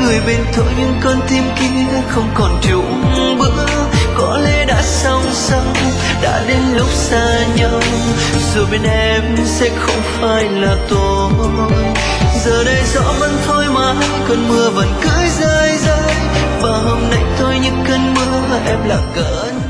người bên thôi nhưng con tim kia không còn chung bước. Có lẽ đã song song, đã đến lúc xa nhau, rồi bên em sẽ không phải là tôi. Giờ đây gió vẫn thôi mãi, cơn mưa vẫn cứ rơi rơi, và hôm nay thôi những cơn mưa em là cơn